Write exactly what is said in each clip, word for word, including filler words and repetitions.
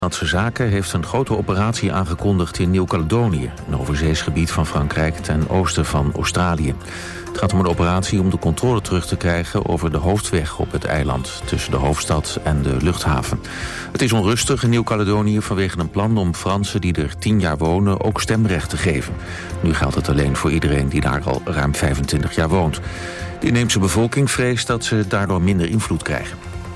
Buitenlandse Zaken heeft een grote operatie aangekondigd in Nieuw-Caledonië, een overzeesgebied van Frankrijk ten oosten van Australië. Het gaat om een operatie om de controle terug te krijgen over de hoofdweg op het eiland, tussen de hoofdstad en de luchthaven. Het is onrustig in Nieuw-Caledonië vanwege een plan om Fransen die er tien jaar wonen ook stemrecht te geven. Nu geldt het alleen voor iedereen die daar al ruim vijfentwintig jaar woont. De inheemse bevolking vreest dat ze daardoor minder invloed krijgen.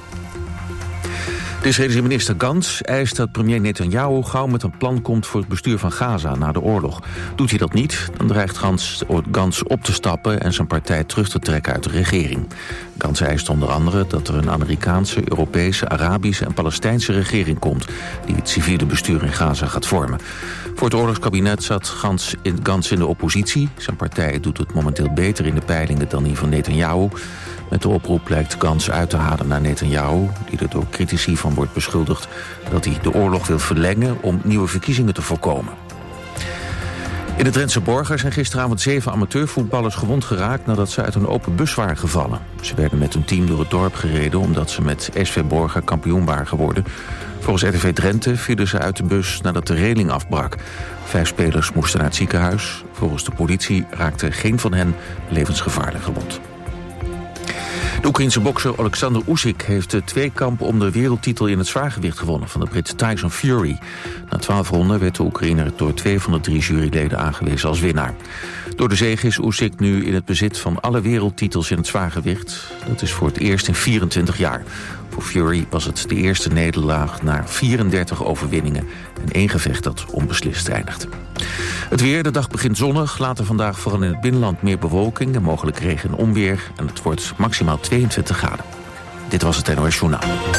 De Israëlische minister Gantz eist dat premier Netanyahu gauw met een plan komt voor het bestuur van Gaza na de oorlog. Doet hij dat niet, dan dreigt Gantz, Gantz op te stappen en zijn partij terug te trekken uit de regering. Gantz eist onder andere dat er een Amerikaanse, Europese, Arabische en Palestijnse regering komt die het civiele bestuur in Gaza gaat vormen. Voor het oorlogskabinet zat Gantz in, Gantz in de oppositie. Zijn partij doet het momenteel beter in de peilingen dan die van Netanyahu. Met de oproep lijkt Gantz uit te halen naar Netanyahu, die er door critici van wordt beschuldigd dat hij de oorlog wil verlengen om nieuwe verkiezingen te voorkomen. In de Drentse Borger zijn gisteravond zeven amateurvoetballers gewond geraakt nadat ze uit een open bus waren gevallen. Ze werden met hun team door het dorp gereden omdat ze met S V Borger kampioen waren geworden. Volgens R T V Drenthe vielen ze uit de bus nadat de reling afbrak. Vijf spelers moesten naar het ziekenhuis. Volgens de politie raakte geen van hen levensgevaarlijk gewond. De Oekraïense bokser Alexander Usyk heeft de tweekamp om de wereldtitel in het zwaargewicht gewonnen van de Brit Tyson Fury. Na twaalf ronden werd de Oekraïner door twee van de drie juryleden aangewezen als winnaar. Door de zege is Usyk nu in het bezit van alle wereldtitels in het zwaargewicht. Dat is voor het eerst in vierentwintig jaar. Voor Fury was het de eerste nederlaag na vierendertig overwinningen en één gevecht dat onbeslist eindigde. Het weer, de dag begint zonnig. Later vandaag vooral in het binnenland meer bewolking en mogelijk regen en onweer. En het wordt maximaal tweeëntwintig graden. Dit was het N O S Journaal.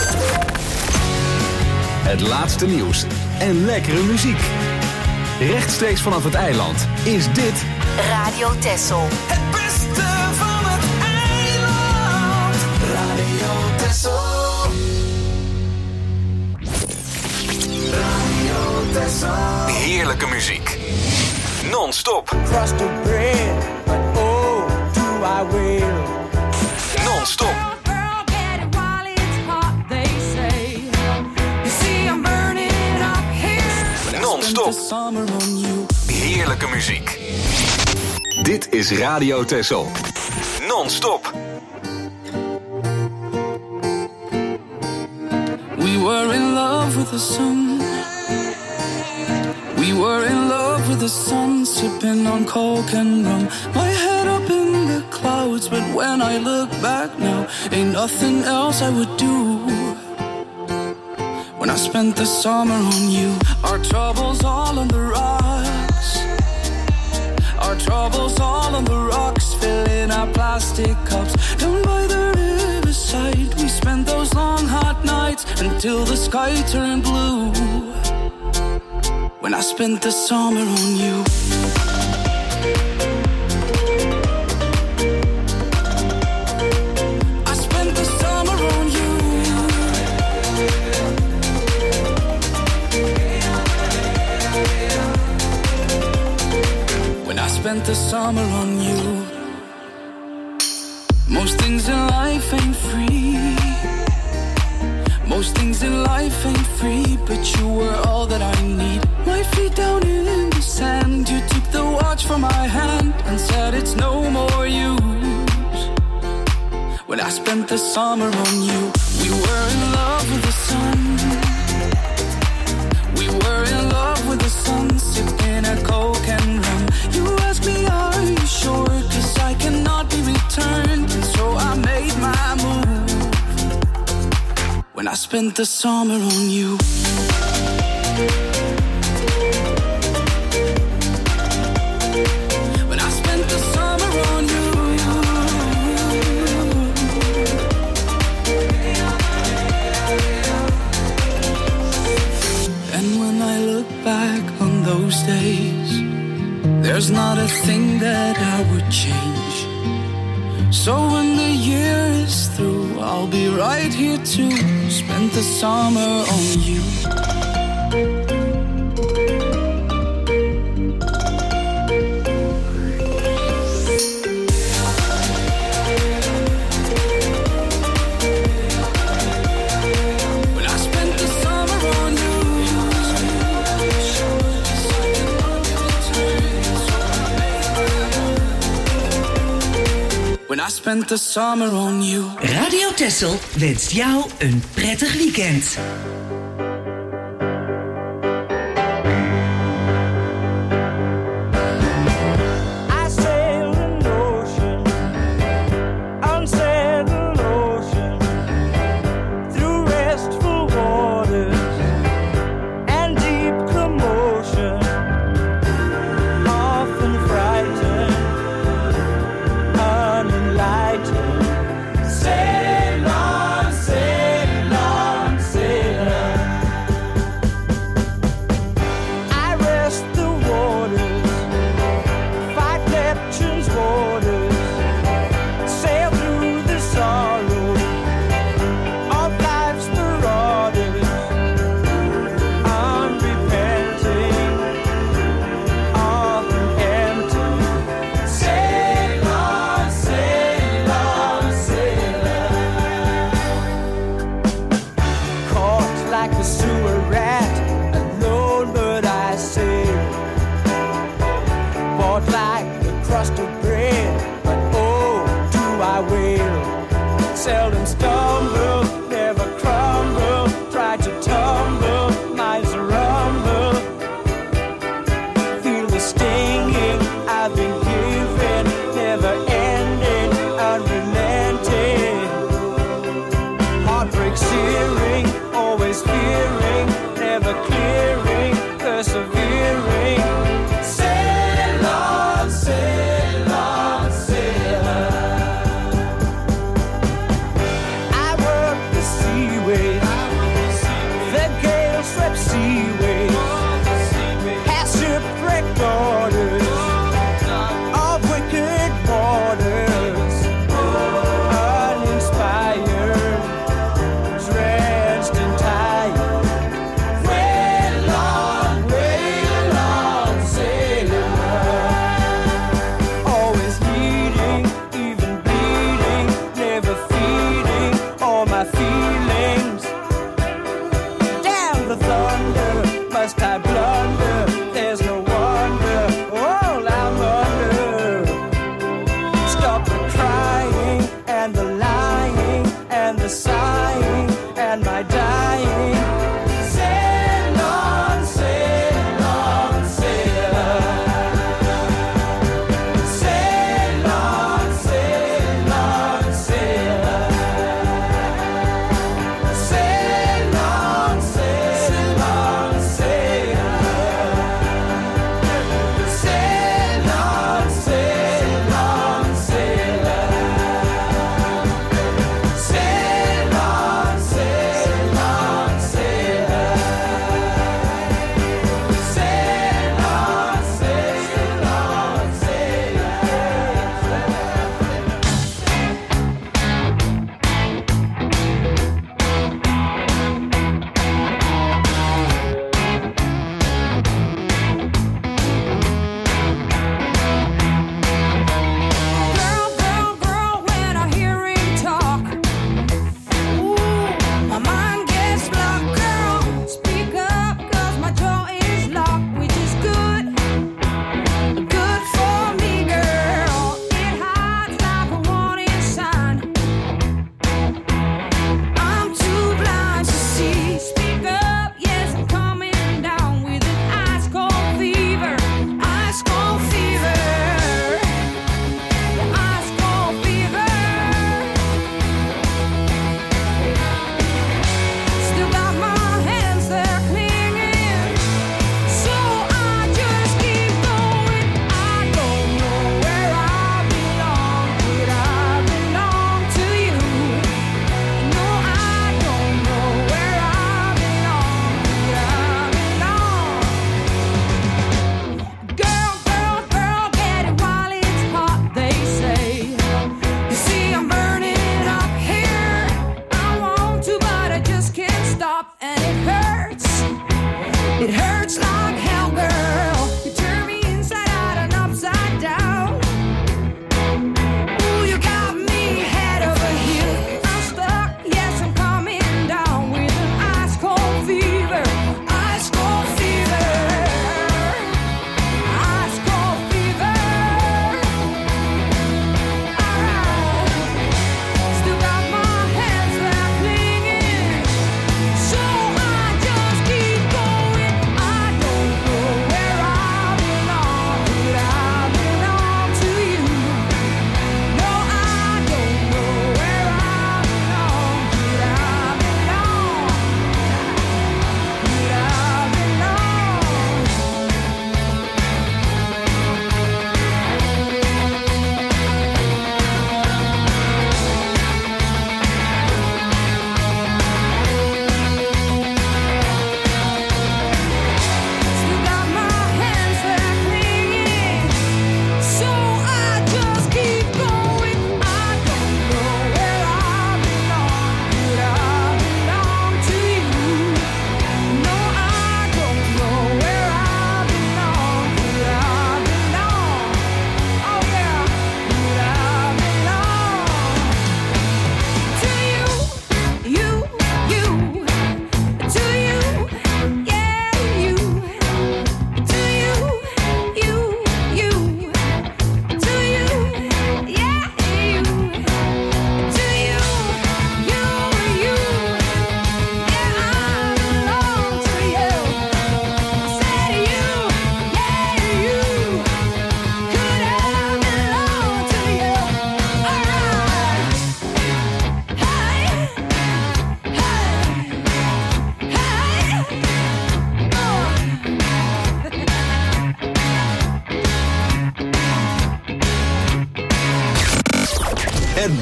Het laatste nieuws en lekkere muziek. Rechtstreeks vanaf het eiland is dit Radio Texel. Het beste van het eiland. Radio Texel. Radio Texel. heerlijke muziek. Non-stop. Trusted bread, but oh, do I will. Non-stop. Non-stop. Heerlijke muziek. Dit is Radio Texel. Non-stop. We were in love with the sun. We were in love with the sun, sipping on coke and rum. My head up in the clouds, but when I look back now, ain't nothing else I would do. When I spent the summer on you, our troubles all on the rocks. Our troubles all on the rocks, filling our plastic cups. Down by the riverside, we spent those long hot nights until the sky turned blue. When I spent the summer on you. I spent the summer on you. When I spent the summer on you. Most things in life ain't free. Most things in life ain't free, but you were all that I need. My feet down in the sand, you took the watch from my hand and said it's no more use. When I spent the summer on you, we were in love with the sun. We were in love with the sun, sipping a coke and rum. You asked me, are you sure? 'Cause I cannot be returned, and so I made my move. When I spent the summer on you. When I spent the summer on you. And when I look back on those days, there's not a thing that I would change. So when the year is through, I'll be right here to spend the summer on you. When I spent the summer on you. I spent the summer on you. Radio Texel wenst jou een prettig weekend.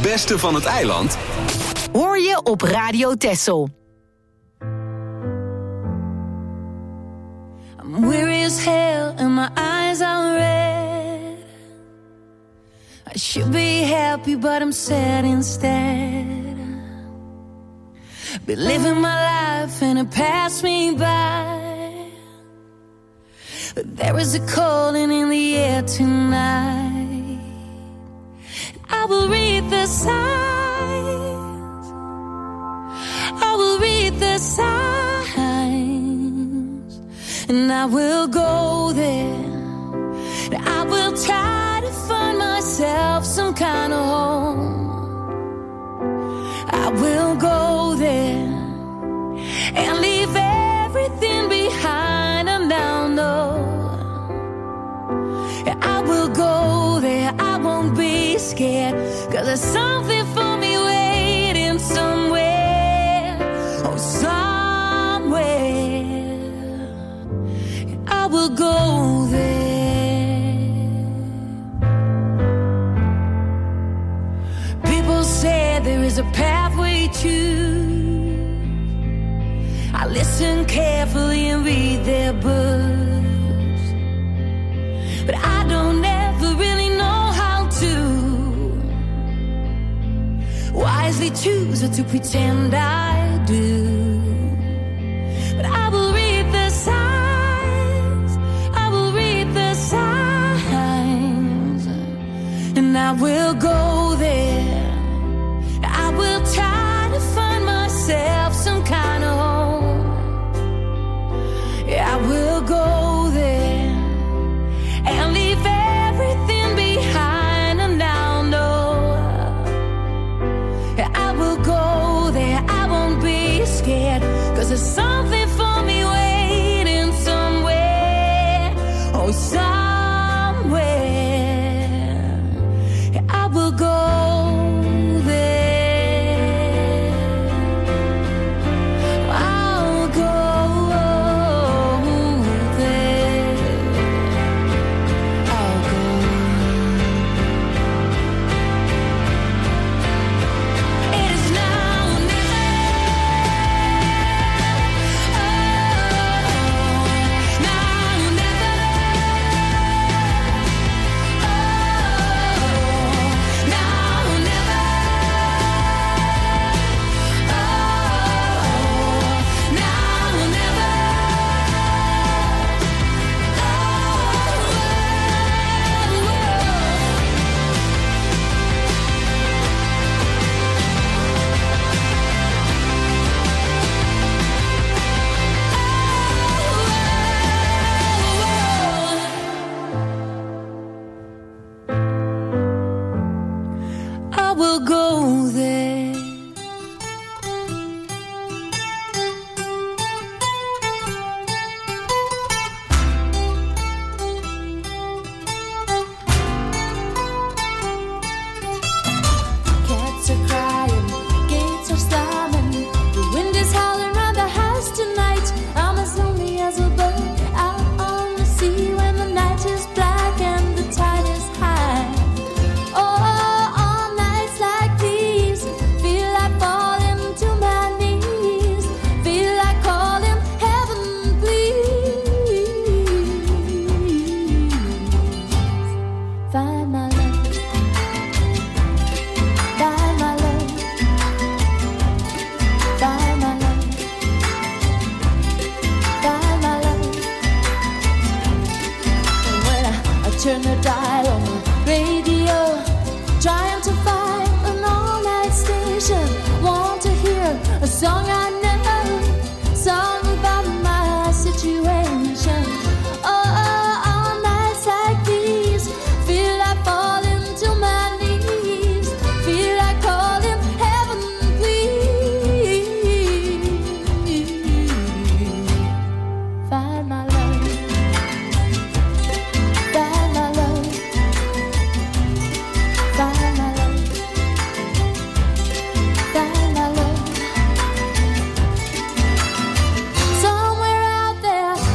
beste van het eiland hoor je op Radio Texel. I'm weary as hell and my eyes are red. I should be happy but I'm sad instead. Been living my life and it passed me by. But there is a calling in the air tonight. I will read the signs. I will read the signs. And I will go there. I will try to find myself some kind of home. I will go there and leave everything behind, and I'll know. I will go there, I won't be scared, 'cause there's something for me waiting somewhere. Oh, somewhere. I will go there. People say there is a path we choose. I listen carefully and read their books, but I don't ever really know how to wisely choose or to pretend I do. But I will read the signs, I will read the signs, and I will go there. I will try to find myself some kind of home. I will go there and leave everything behind, and I'll know. I will go there, I won't be scared, 'cause there's something for me waiting somewhere. Oh, somewhere. I will go there. I'll go there. I'll go. It is now or never. Oh, now or never. Oh, now or never. Oh, now or never. I will go there. Cats are crying, gates are slamming, the wind is howling round the house tonight. I'm as lonely as a bird out on the sea when the night is black and the tide is high. Oh, on nights like these, feel like falling to my knees, feel like calling heaven, please. Find my love, find my love, find my love, find my love. And when I, I turn the dial on the radio, trying to find an all-night station, want to hear a song I know, song about my situation. Oh, on nights like these, feel like falling to my knees, feel like calling heaven, please. Find my love, find my love, find my love, find my love. Somewhere out there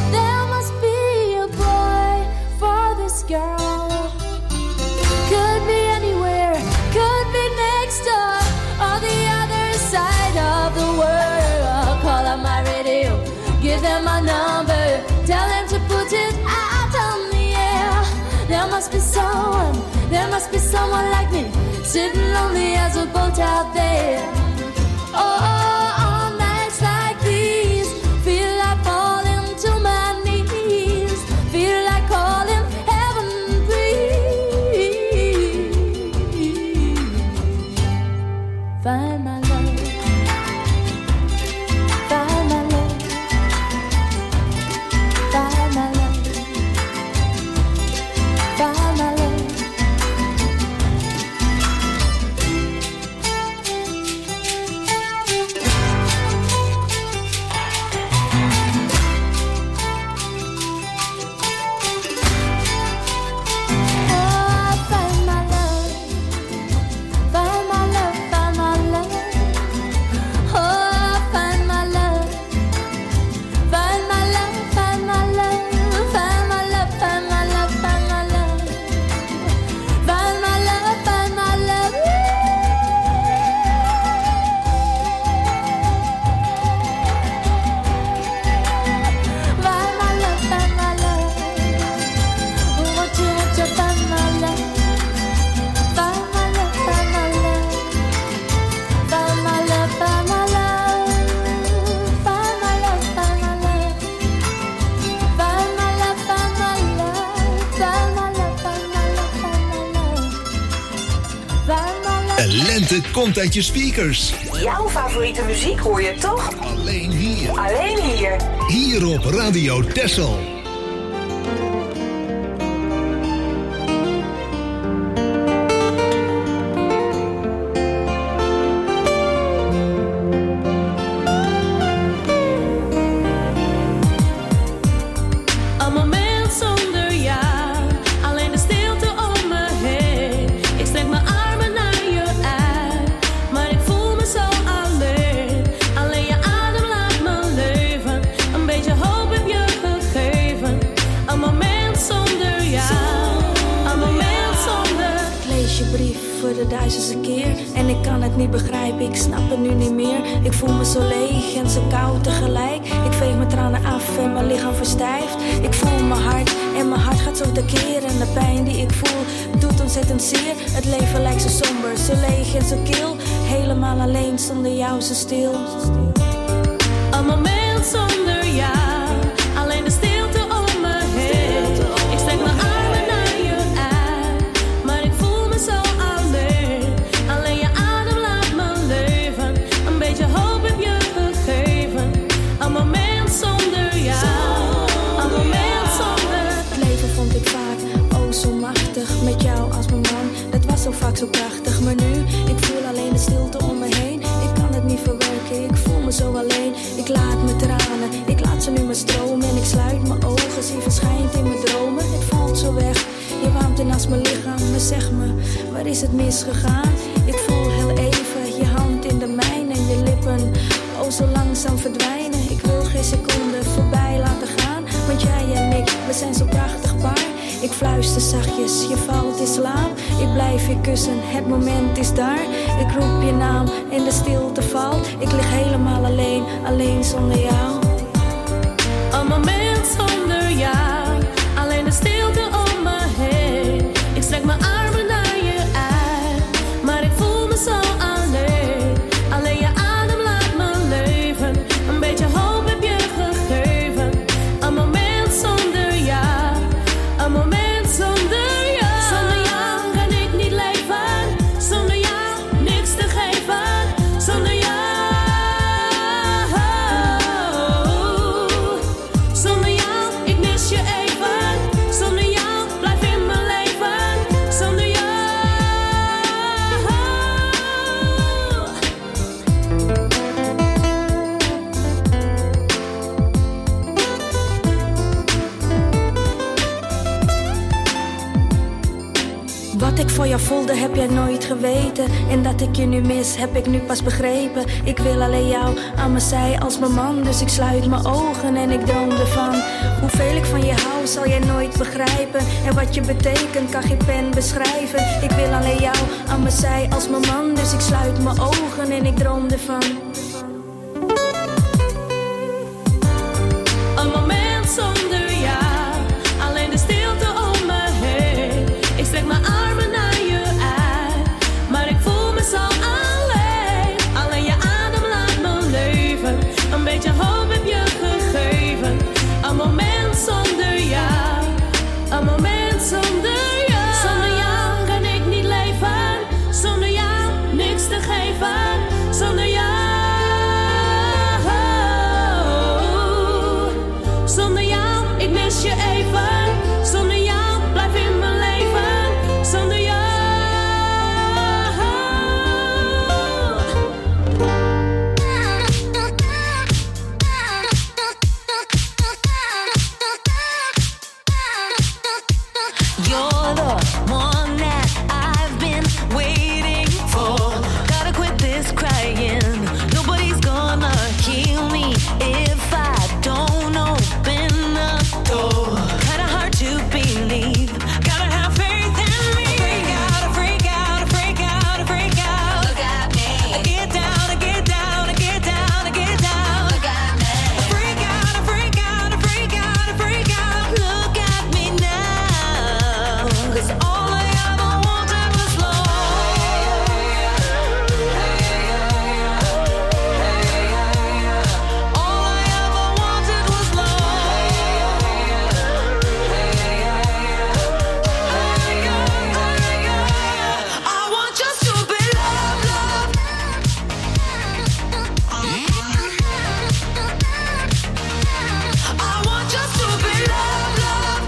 sitting lonely as a boat out there. Oh, on nights like these, feel like falling to my knees, feel like calling heaven, please. Find my love, find my love, find my love, find my love. Lente komt uit je speakers. Jouw favoriete muziek hoor je toch? Alleen hier. Alleen hier. Hier op Radio Texel. Ik snap het nu niet meer. Ik voel me zo leeg en zo koud tegelijk. Ik veeg mijn tranen af en mijn lichaam verstijft. Ik voel mijn hart en mijn hart gaat zo tekeer. En de pijn die ik voel doet ontzettend zeer. Het leven lijkt zo somber, zo leeg en zo kil. Helemaal alleen, zonder jou zo stil. Een moment zonder jou. Alleen de stilte om me heen. Ik strek mijn armen naar je uit. Maar ik voel me zo alleen. Alleen je adem laat me leven. Een beetje hoop heb je gegeven. Een moment zonder jou. Een moment zonder. Het leven vond ik vaak oh zo machtig. Met jou als mijn man. Dat was zo vaak zo prachtig. Maar nu, ik voel alleen de stilte om me heen. Ik kan het niet verwerken. Ik voel me zo alleen. Ik laat mijn tranen. Ik laat ze nu maar stromen. En ik sluit mijn ogen. Zie verschijnt in mijn dromen. Het valt zo weg. Je warmt in als mijn lichaam. Maar zeg me, waar is het misgegaan? Ik voel heel even je hand in de mijne. En je lippen, oh zo langzaam verdwijnen. Ik wil geen seconde voorbij laten gaan. Want jij en ik, we zijn zo prachtig paar. Ik fluister zachtjes, je valt in slaap. Ik blijf je kussen, het moment is daar. Ik roep je naam en de stilte valt. Ik lig helemaal alleen, alleen zonder jou. Een moment zonder jou. Alleen de stilte om me heen. Ik strek mijn armen naar je uit. Maar ik voel me zo alleen. Alleen je adem laat me leven. Een beetje hoop heb je gegeven. Een moment zonder jou. Een moment zonder jou. Zonder jou kan ik niet leven. Zonder jou niks te geven. Zonder jou. Zonder jou, ik mis je even. Zonder jou blijf in mijn leven. Zonder jou. Wat ik voor jou voelde heb jij nooit geweten. En dat ik je nu mis heb ik nu pas begrepen. Ik wil alleen jou aan mijn zij als mijn man. Dus ik sluit mijn ogen en ik droom ervan. Hoeveel ik van je hou zal jij nooit begrijpen. En wat je betekent kan geen pen beschrijven. Ik wil alleen jou aan mijn zij als mijn man. Dus ik sluit mijn ogen en ik droom ervan. Een moment zonder jou. Alleen de stilte om me heen. Ik strek mijn armen naar je uit. Maar Zonder jou, ik mis je even. Zonder jou, blijf in mijn leven. Zonder jou. You're the one that I've been waiting for. Gotta quit this crying. Nobody's gonna heal me if I don't open the door. Kinda hard to believe. Gotta have faith in me. Freak out, freak out, freak out, freak out. Look at me. I get down, I get down, I get down, I get down. Look at me. Freak out, freak out, freak out, freak out. Look at me now. 'Cause all I ever wanted was love. All I ever wanted was love. I want just to be loved, love. I want just to be loved, love.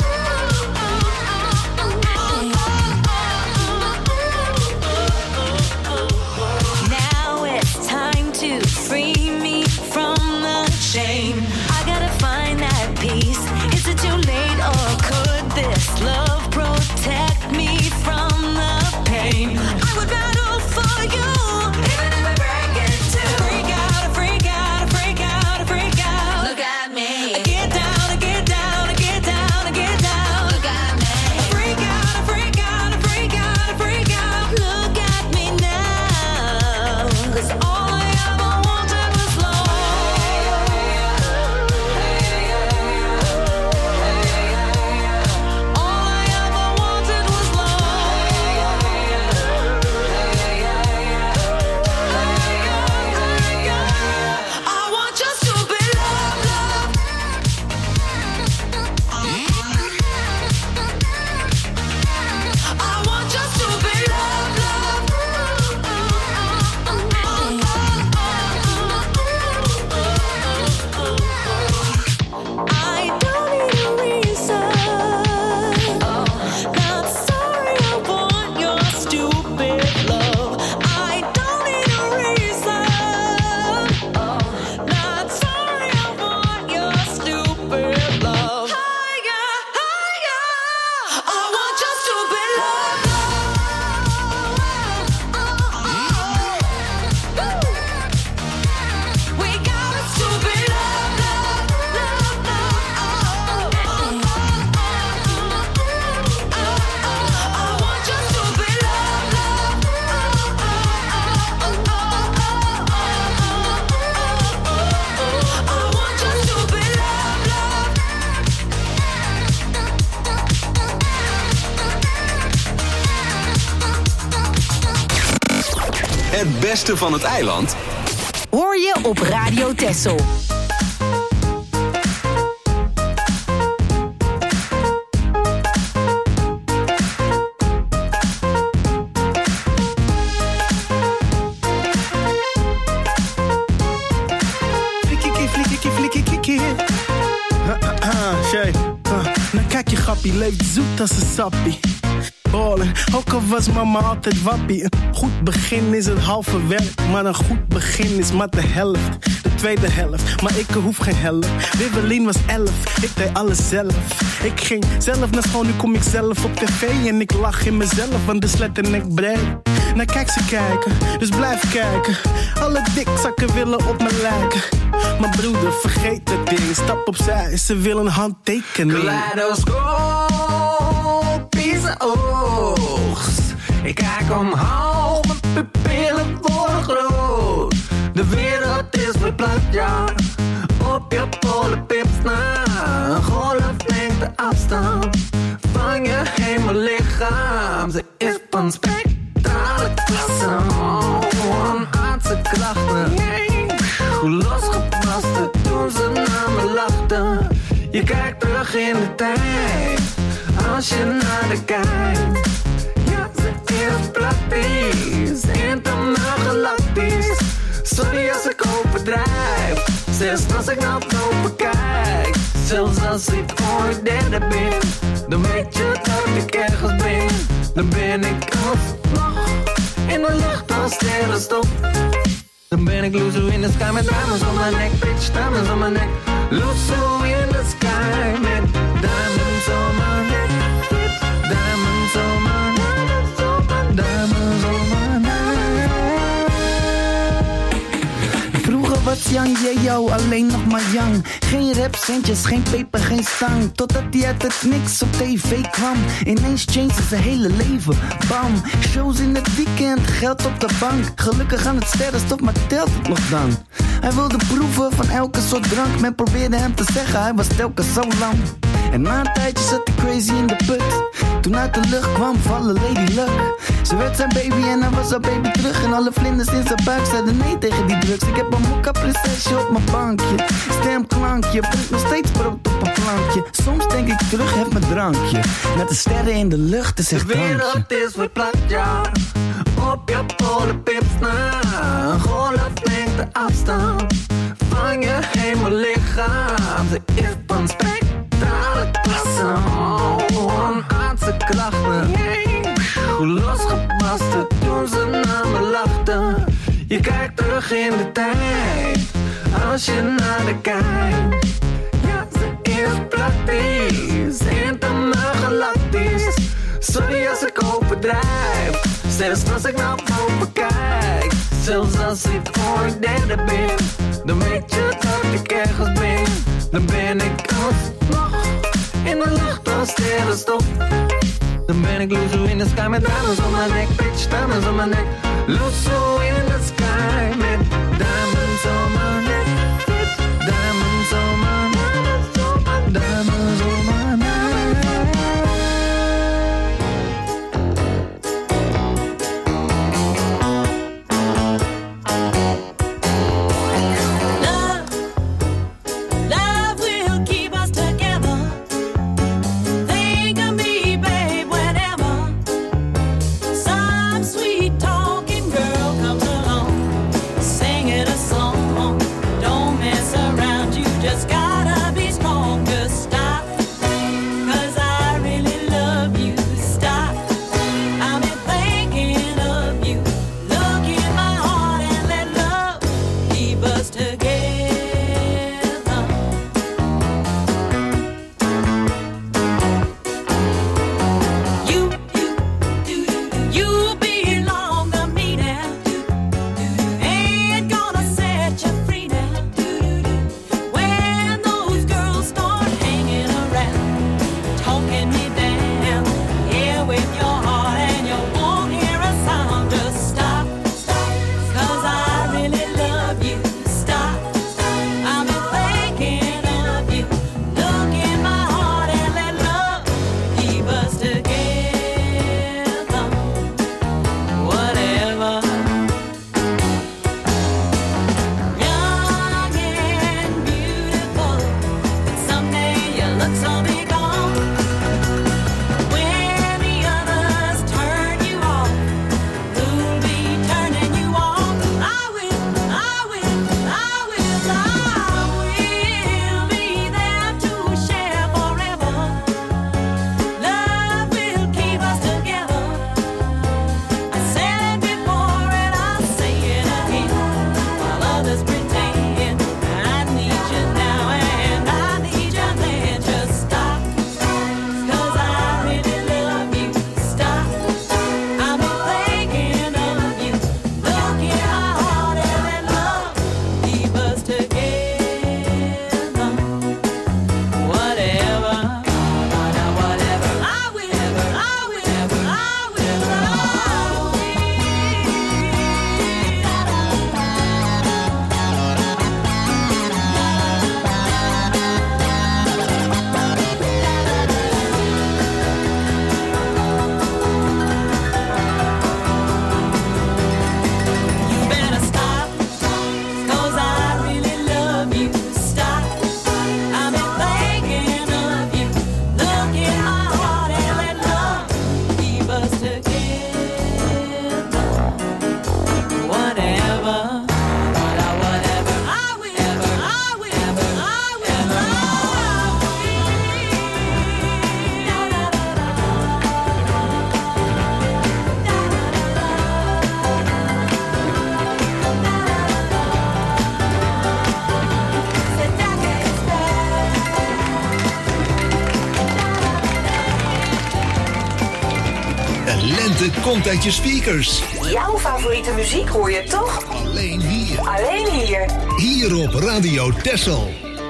Now it's time to free me from the shame. I gotta find that peace. Is it too late or could this love protect me from the pain? I would battle for you, even if I break it too. Freak out, freak out, freak out, freak out. Look at me. I get down, I get down, I get down, I get down. Look at me. Freak out, freak out, freak out, freak out. Look at me now. 'Cause all I ever wanted was love. All I ever wanted was love. I want just to be loved, love. I want just to be loved, love. I don't need a reason. Not sorry, I want your stupid love. I don't need a reason. Not sorry, I want your stupid love. Higher, higher. I want just to be loved. We got it to be loved, love, love, love. I want just to be loved, love. I want just to be loved, love. Het beste van het eiland Hoor je op Radio Texel. Flikkie, flikkie, flikkie, flikkie. Shay, nou kijk je grappie, leeft zoet als een sappie. Ballen, ook al was mama altijd wappie. Een goed begin is het halve werk, maar een goed begin is maar de helft. De tweede helft, maar ik hoef geen helft. Wibbelien was elf, ik deed alles zelf. Ik ging zelf naar school, nu kom ik zelf op tv. En ik lach in mezelf, want de slet en ik breed. Nou kijk ze kijken, dus blijf kijken. Alle dikzakken willen op me lijken. Maar broeder, vergeet het ding, stap opzij, ze willen een handtekening. Kaleidoscopische oogst. Ik kijk omhoog, mijn pupillen worden groot. De wereld is verplaatst, ja. Op je polenpips na. Een golf neemt de afstand van je hemellichaam. Ze is van spectrale klasse. Oh, een aardse krachten. Hoe losgebarsten toen ze naar me lachten. Je kijkt terug in de tijd, als je naar de kijkt. Ja, ze is praktisch, intergalactisch. Sorry als ik overdrijf, zelfs als ik naar boven kijk. Zelfs als ik ooit derde ben, dan weet je dat ik ergens ben. Dan ben ik alsnog in de lucht als sterrenstof. Dan ben ik Luzo in the sky met diamonds on my neck, bitch, diamonds on my neck. Luzo in the sky met diamonds on my neck, bitch, diamonds on my neck, diamonds on my neck. Vroeger was Yang Yeo alleen nog maar Yang. Geen rapcentjes, geen peper, geen stang. Totdat hij uit het niks op tv kwam. Ineens changed zijn hele leven, bam. Shows in het weekend, geld op de bank. Gelukkig aan het sterrenstof, maar telt het nog dan? Hij wilde proeven van elke soort drank. Men probeerde hem te zeggen, hij was telkens zo lang. En na een tijdje zat hij crazy in de put. Toen uit de lucht kwam vallen Lady Luck. Ze werd zijn baby en hij was haar baby terug. En alle vlinders in zijn buik zeiden nee tegen die drugs. Ik heb een mokka prinsesje op mijn bankje. Stemklankje, brengt nog steeds brood op een plankje. Soms denk ik terug, heb mijn drankje. Met de sterren in de lucht, is echt drankje. De wereld is weer plat, ja. Op je polenpips na. Een golflengte afstand van je hemellichaam. Ze is van spectrale klasse. Oh, een aardse krachten. Hoe losgebarsten toen ze naar me lachten. Je kijkt terug in de tijd, als je naar de kijkt. Ja, ze is praktisch, helemaal galactisch. Sorry als ik overdrijf, zelfs als ik naar boven kijk. Zelfs als ik ooit derde ben, dan weet je dat ik ergens ben. Dan ben ik alsnog in de lucht als sterrenstof. Dan ben ik Luzo in the sky met diamonds on my neck, bitch, diamonds on my neck. Luzo in the sky met diamonds on my neck, bitch, diamonds on my neck, diamonds on my neck. Some sweet talking girl comes along, singing a song. De lente komt uit je speakers. Jouw favoriete muziek hoor je toch? Alleen hier. Alleen hier. Hier op Radio Texel.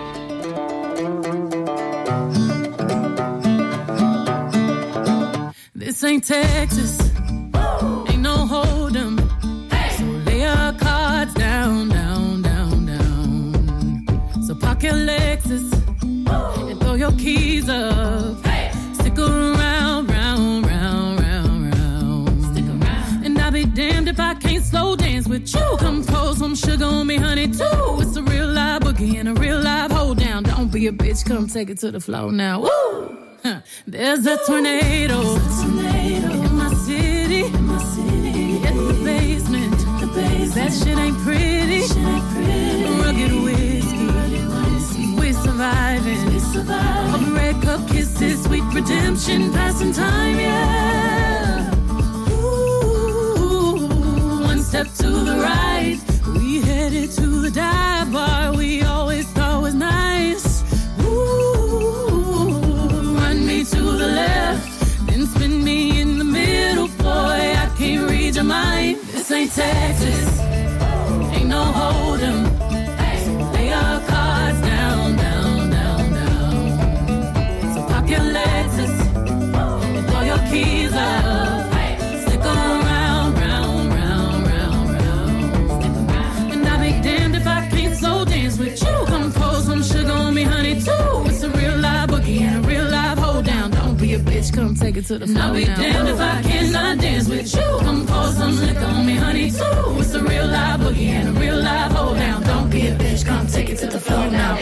This ain't Texas. Ain't no hold'em. So lay your cards down, down, down, down. So park your Lexus and throw your keys up. Stick around, round, round, round, round. Stick around. And I'll be damned if I can't slow dance with you. Come pour some sugar on me, honey, too. It's a real live boogie and a real live hold down. Don't be a bitch, come take it to the floor now. Woo! Huh. There's a tornado, There's a tornado in my city. In my city. In the basement. The basement. That shit ain't pretty. Shit ain't pretty. Rugged whiskey. Rugged whiskey. We're surviving. We're surviving. Of red cup kisses, sweet redemption, passing time, yeah. Ooh, one step to the right. We headed to the dive bar we always thought was nice. To the left, then spin me in the middle, boy, I can't read your mind. This ain't Texas, ain't no hold'em. So lay your cards down, down, down, down. So park your Lexus and throw your keys up. Stick around, round, round, round, round. And I'll be damned if I can't slow dance with you. Come pour some sugar on me, honey, too. It's a real live boogie and a real live hold down. Don't be a bitch, come take it to the floor. I'll be now. Damned if I cannot dance with you. Come pour some liquor on me, honey, too. It's a real live boogie and a real live hold down. Don't be a bitch, come take it to the floor now.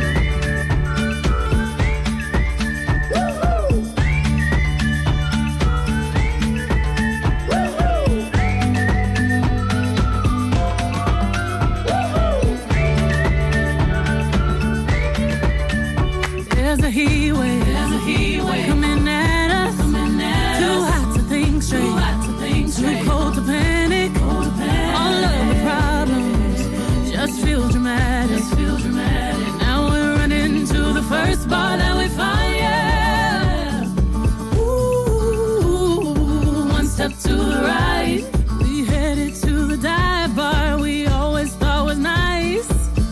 There's a heat wave, there's a heat wave coming at us, coming at too us. Hot to think straight, too hot to think straight, too cold to panic, cold to panic. All of the problems just feel dramatic, just feel dramatic. Now we're running to the first bar that we find, yeah. Ooh, one step to the right, we headed to the dive bar we always thought was nice.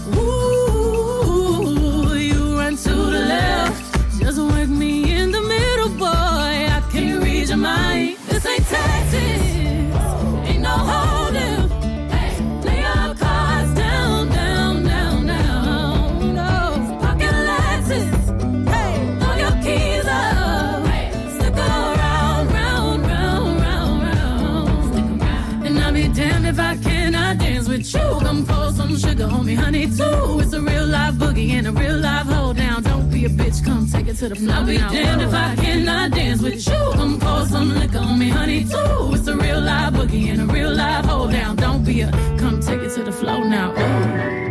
To the left, just work me in the middle, boy, I can't read your mind. This ain't Texas, ain't no hold'em. Lay your cards down, down, down, down. No, pocket Lexus, hey, throw your keys up. Stick around, round, round, round, round. Stick around. And I'll be damned if I cannot dance with you. Come pour some sugar on me, honey, too. It's a real live boogie and a real live hold down. Don't be a bitch, come take it to the floor. I'll be damned if I cannot dance with you. Come pour some liquor on me, honey, too. It's a real live boogie and a real live hold down. Don't be a, come take it to the floor now. Ooh.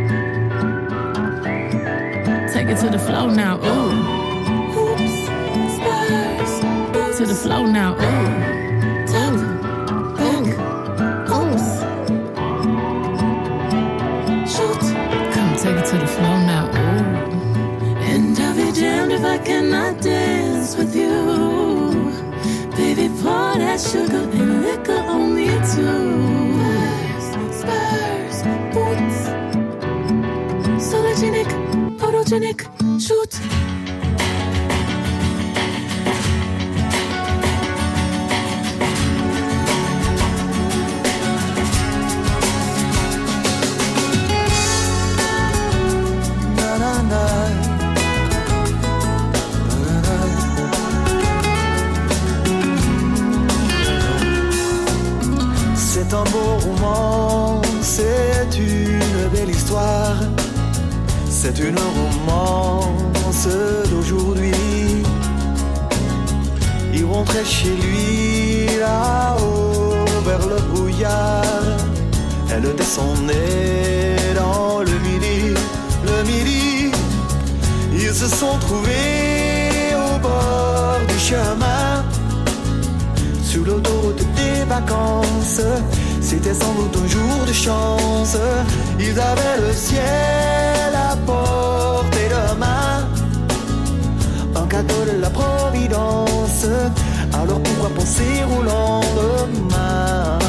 Take it to the floor now. Ooh. Hoops, spurs, boots. To the floor now. Ooh. Top, back, oops. Shoot. Come take it to the floor now. Ooh. And I'll be damned if I cannot dance with you. Baby, pour that sugar and liquor on me too. Spurs, spurs, boots. Sologenic, photogenic, shoot. C'est un beau roman, c'est une belle histoire, c'est une romance d'aujourd'hui. Il rentrait chez lui là-haut vers le brouillard, elle descendait dans le midi, le midi. Ils se sont trouvés au bord du chemin, sur l'autoroute des vacances. C'était sans doute un jour de chance. Ils avaient le ciel à portée de main, un cadeau de la Providence. alors pourquoi penser au lendemain?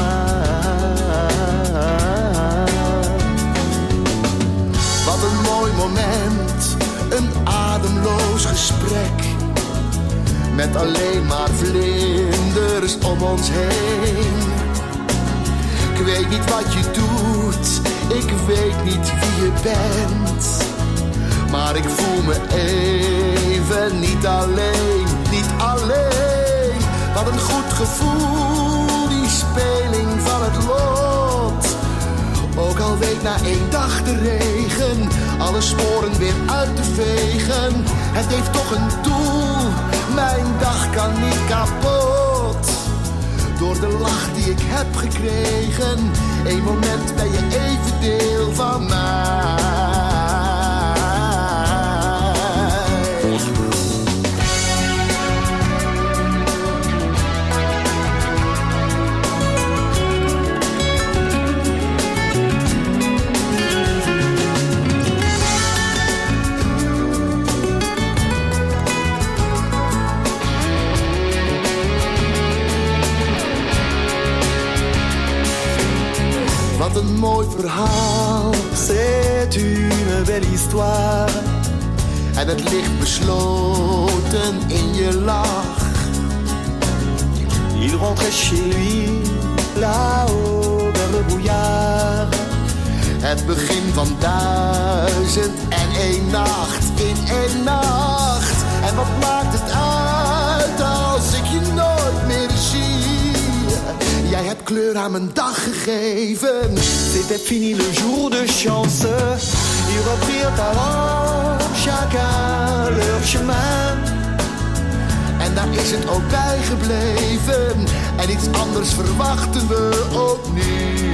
Wat een mooi moment, een ademloos gesprek, met alleen maar vlinders om ons heen. Ik weet niet wat je doet, ik weet niet wie je bent, maar ik voel me even niet alleen, niet alleen. Wat een goed gevoel, die speling van het lot. Ook al weet na één dag de regen alle sporen weer uit te vegen. Het heeft toch een doel, mijn dag kan niet kapot. Door de lach die ik heb gekregen, één moment ben je even deel van mij. Wat een mooi verhaal, c'est une belle histoire. En het ligt besloten in je lach. Il rentrait chez lui, là-haut vers le brouillard. Het begin van duizend en één nacht in één nacht. En wat maakt het uit als ik je nooit meer zie? Jij hebt kleur aan mijn dag gegeven. C'était fini le jour de chance. Ils reprirent alors chacun leur chemin. En daar is het ook bij gebleven. En iets anders verwachten we ook niet.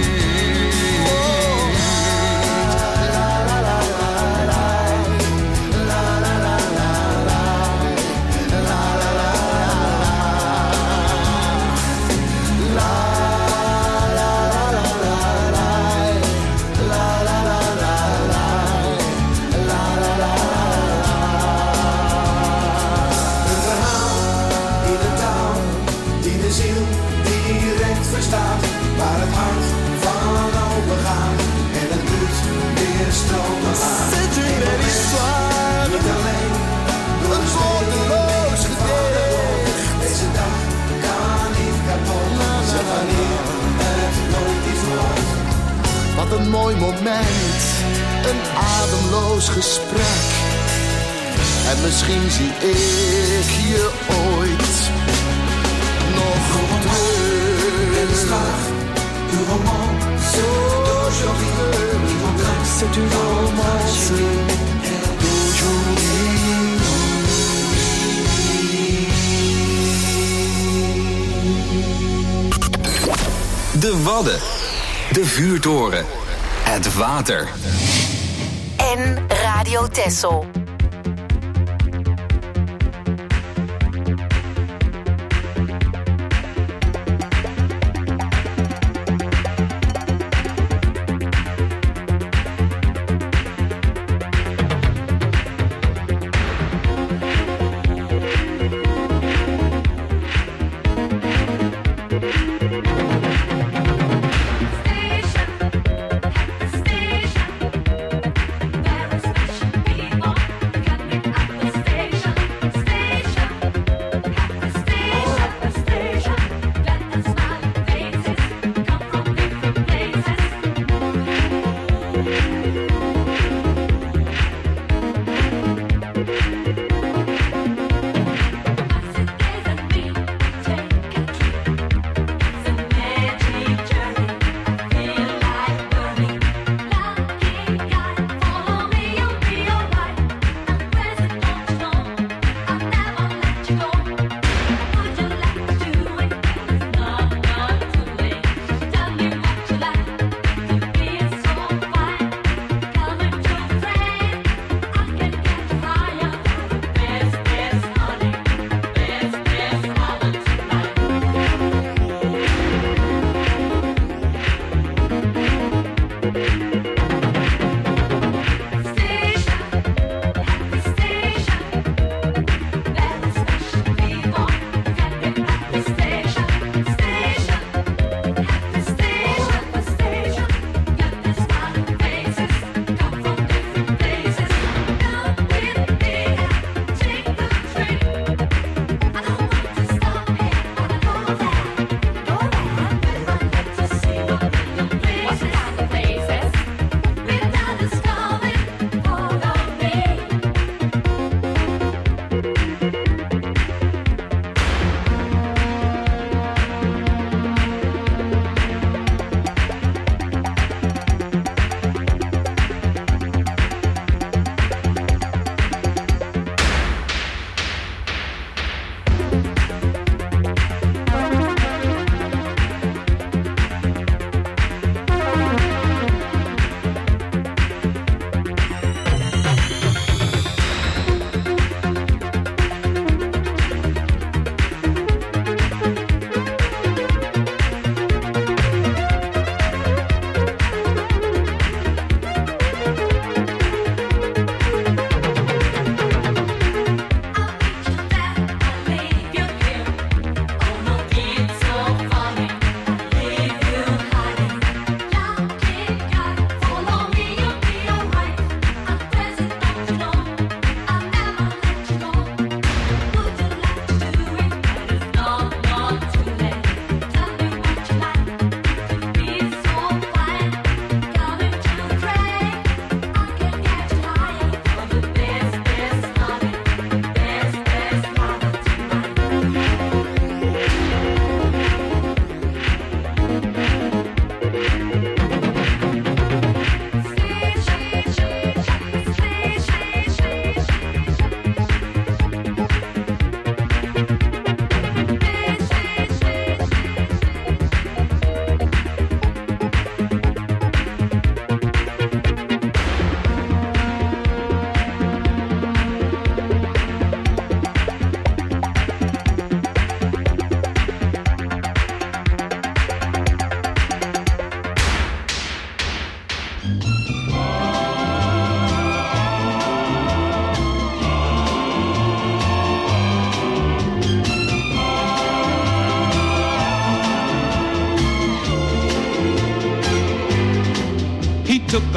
Waar het hart van open gaat en het bloed weer stromen aan. C'est une belle histoire. Niet alleen door een woordeloos gedicht. Deze dag kan niet kapot. Zeg wanneer het nooit iets wordt. Wat een mooi moment, een ademloos gesprek. En misschien zie ik je ooit nog terug. Du romance d'aujourd'hui, c'est une romance d'aujourd'hui. De Wadden, de vuurtoren, het water. En Radio Texel. Station, station,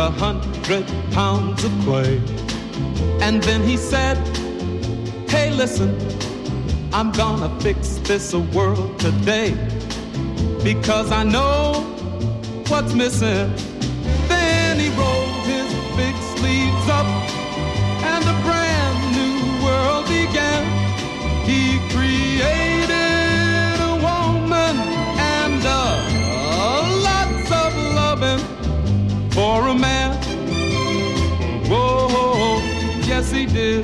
a hundred pounds of clay. And then he said, hey, listen, I'm gonna fix this world today, because I know what's missing. Then he rolled his big sleeves up and a brand new world began. He created a woman and uh, lots of loving for a man. Whoa, yes he did.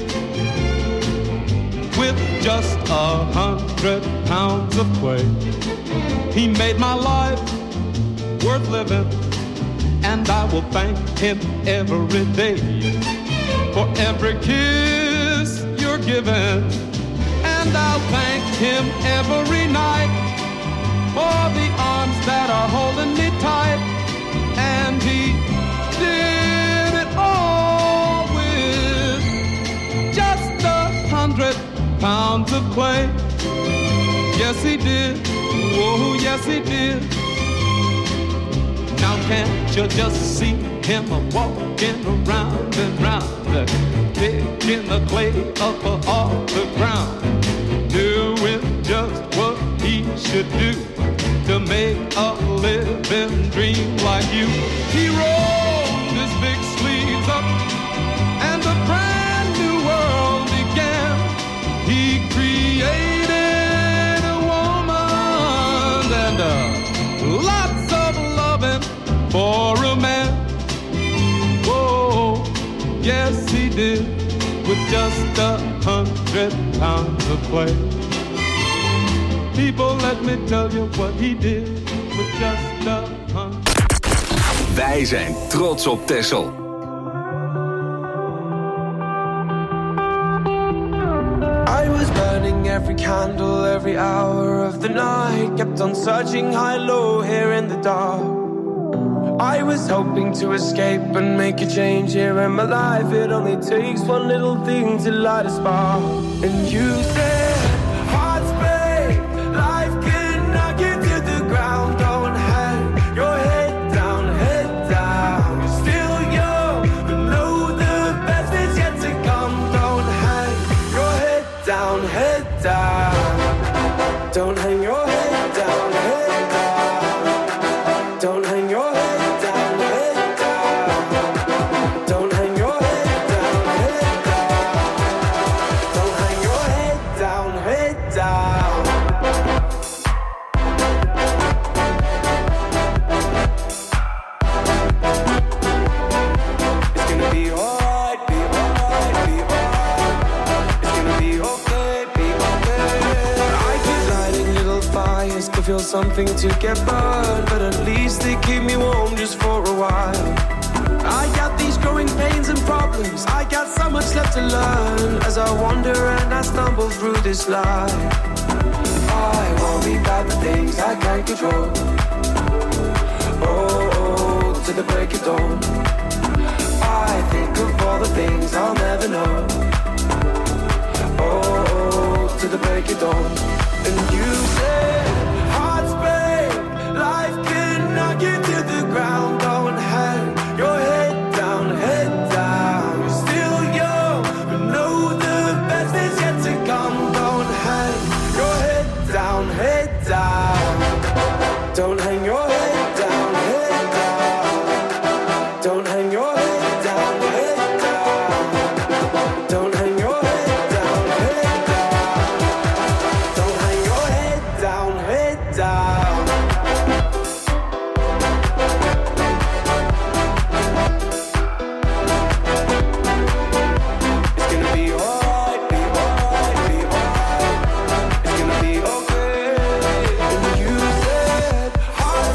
With just a hundred pounds of clay, he made my life worth living, and I will thank him every day for every kiss you're giving, and I'll thank him every night for the arms that are holding me tight. And he did it all with just a hundred pounds of clay. Yes he did, oh yes he did. Now can't you just see him walking around and round, picking the clay up off the ground, doing just what he should do to make a living dream like you. He rolled his big sleeves up and a brand new world began. He created a woman and uh, lots of loving for a man. Whoa, yes he did, with just a hundred pounds of clay. People, let me tell you what he did with just a hundred. Wij zijn trots op Texel. I was burning every candle, every hour of the night. Kept on searching high, low, here in the dark. I was hoping to escape and make a change here in my life. It only takes one little thing to light a spark. And you said, hearts break, life can knock you to the ground. Don't hang your head down, head down. You're still young, but know the best is yet to come. Don't hang your head down, head down. Don't hang your head down, head down. Don't hang your head. Feel something to get burned, but at least they keep me warm just for a while. I got these growing pains and problems, I got so much left to learn as I wander and I stumble through this life. I worry about the things I can't control. Oh, oh, to the break of dawn. I think of all the things I'll never know. Oh, oh, to the break of dawn. And you say hearts break, life can knock you to the ground. Don't hang your head down, head down. You're still young, but know the best is yet to come. Don't hang your head down, head down. Don't hang your head down, head down. Don't hang your head down, head down. Don't hang your head down, head down. Don't hang your head down, head down. Hearts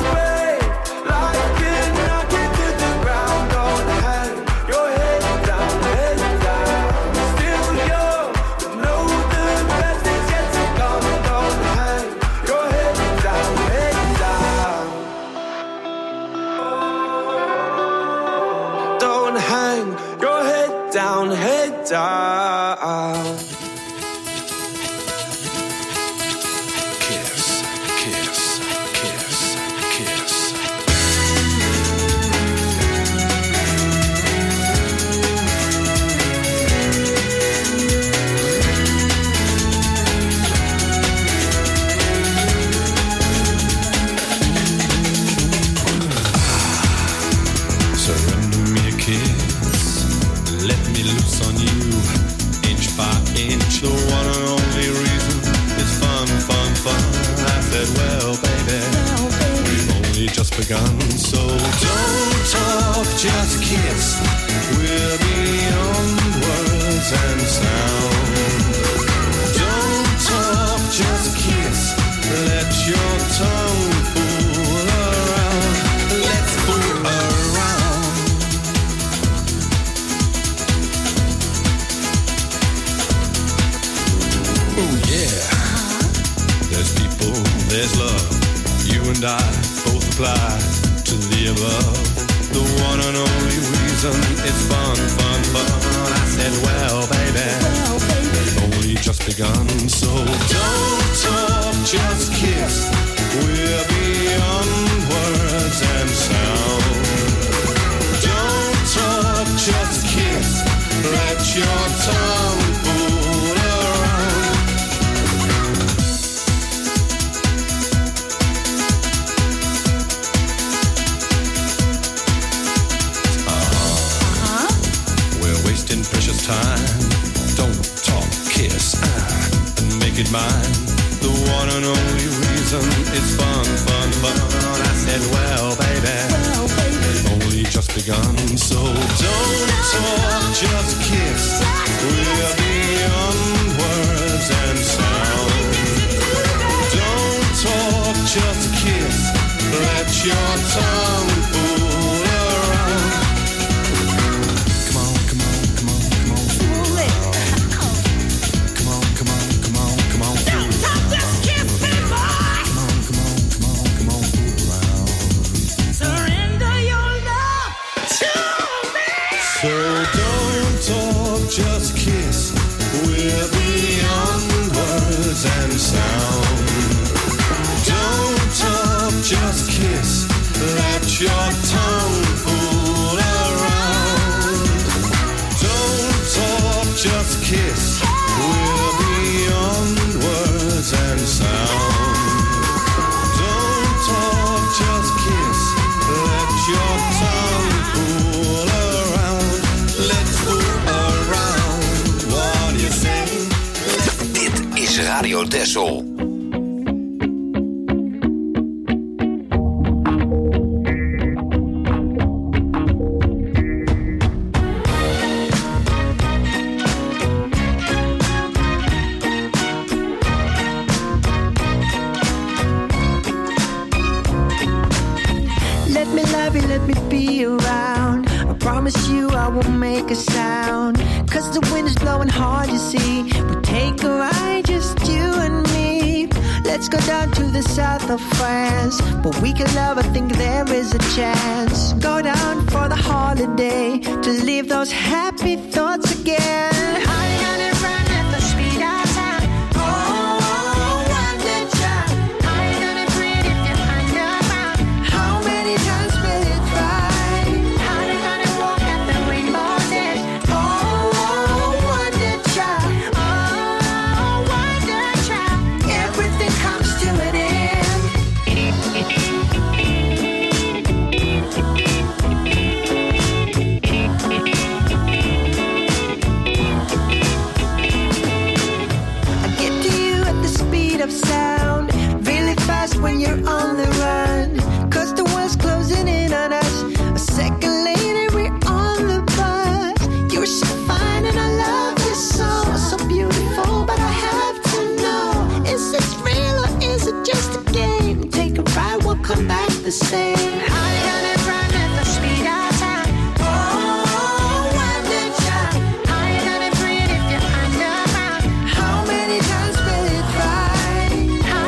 begun. So don't talk, just kiss. We're beyond words and sound. Don't talk, just kiss. Let your tongue fool around. Let's fool around. Oh yeah. There's people, there's love. You and I both apply to the above. The one and only reason it's fun, fun, fun. I said, well, baby, well, baby, only just begun. So don't talk, just kiss. We're beyond words and sound. Don't talk, just kiss. Let your tongue fool around. Uh-huh. We're wasting precious time. Don't talk, kiss, uh, and make it mine. The one and only reason it's fun, fun, fun. I said, well, baby, well, baby, only just begun. So don't talk, just kiss. We're beyond words and sound. Don't talk, just kiss. Let your tongue fool around. Come on, come on, come on, come on, fool around. Come on, come on, come on, come on, fool around. Don't talk, just kiss me, boy. Come on, come on, come on, come on, fool around. Surrender your love to me. So don't talk, just kiss. We're beyond words and sound. Don't talk, just kiss. Let your tongue fool around. Don't talk, just kiss. We're beyond words and sound. Don't talk, just kiss. Let your tongue fool around. Let's fool around. What do you say? Dit is Radio Texel. Let me love you, let me be around. I promise you I won't make a sound. Cause the wind is blowing hard, you see. We take a ride, just you and me. Let's go down to the south of France. But we can love, I think there is a chance. Go down for the holiday to leave those happy thoughts again. I'm gonna run at the speed of sound. Oh, wonder child. I'm gonna breathe if you're underground. How many times will it try? How you gonna walk at the rainbow dash? Oh, wonder child. Oh, wonder child. Everything comes to an end. I get to you at the speed of sound. Really fast when you're on the run. Cause the world's closing in on us. A second later we're on the bus. You're so fine and I love you so. So beautiful, but I have to know. Is this real or is it just a game? Take a ride, we'll come back the same. How you gonna run at the speed of sound? Oh, wonder child. How you gonna breathe if you're underground? How many times will it try? How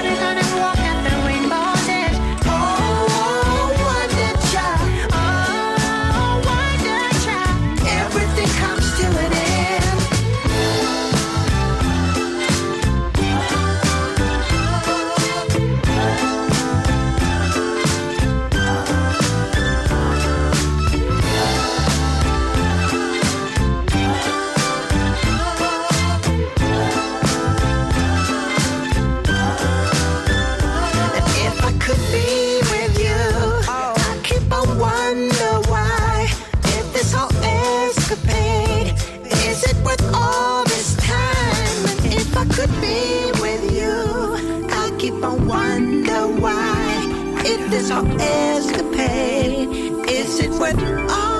this whole escapade? Is it worth all?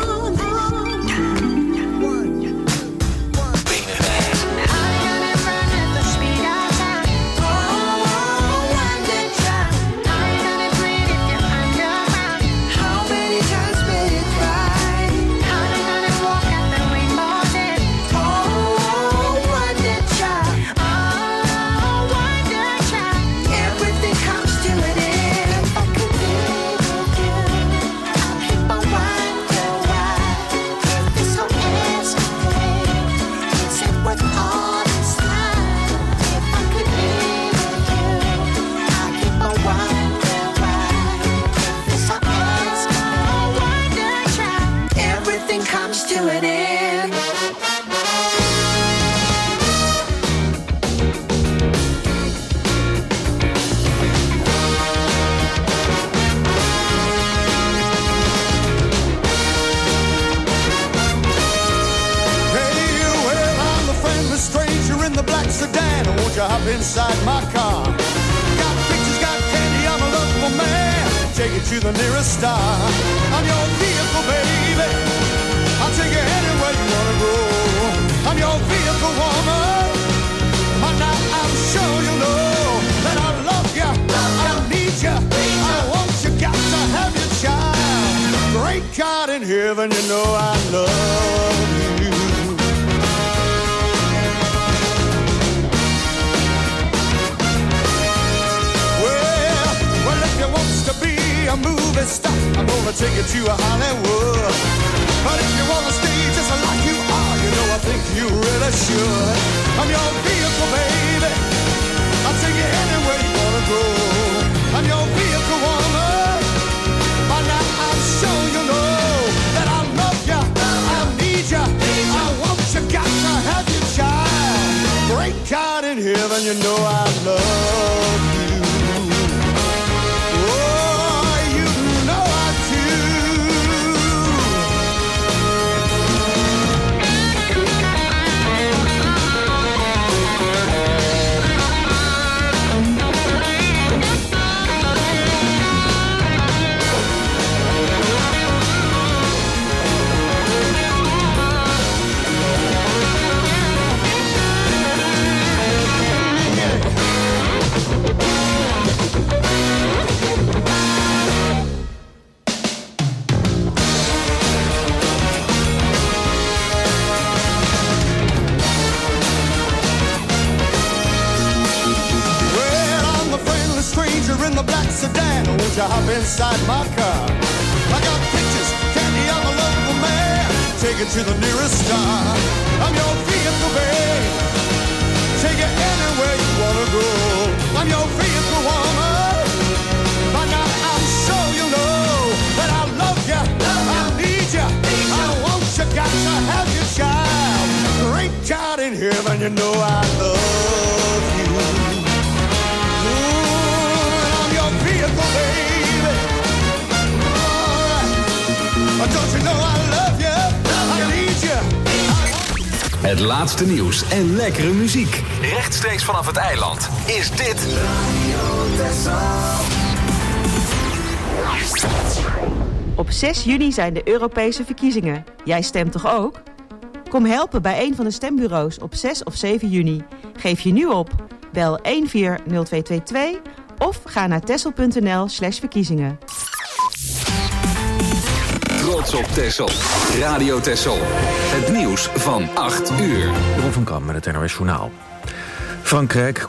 Hop inside my car. Got pictures, got candy, I'm a lovable man. Take it to the nearest star. I'm your vehicle, baby. I'll take you anywhere you wanna go. I'm your vehicle, woman. And now I'm sure you know that I love you, I need you, I want you, got to have your child. Great God in heaven, you know I love you. A movie star, I'm gonna take you to a Hollywood. But if you wanna stay just like you are, you know I think you really should. I'm your vehicle, baby. I'll take you anywhere you wanna go. I'm your vehicle, woman. By now I'm sure you know that I love you, I need you, I want you, got to have your child. Great God in heaven, you know I love you. In the black sedan, won't you hop inside my car? I got pictures, candy, I'm a local man. Take it to the nearest star. I'm your vehicle, babe. Take it anywhere you wanna go. I'm your vehicle, woman. By now I'm sure you know that I love you, I need you, I want you, got to have your child. Great God in heaven, you know I love you. Don't you know I love you? I need you. Het laatste nieuws en lekkere muziek. Rechtstreeks vanaf het eiland is dit Op zes juni zijn de Europese verkiezingen. Jij stemt toch ook? Kom helpen bij een van de stembureaus op zes of zeven juni. Geef je nu op. Bel een vier nul twee twee twee of ga naar tessel.nl slash verkiezingen. Trots op Texel. Radio Texel. Het nieuws van acht uur. Ron van Kam met het N O S Journaal. Frankrijk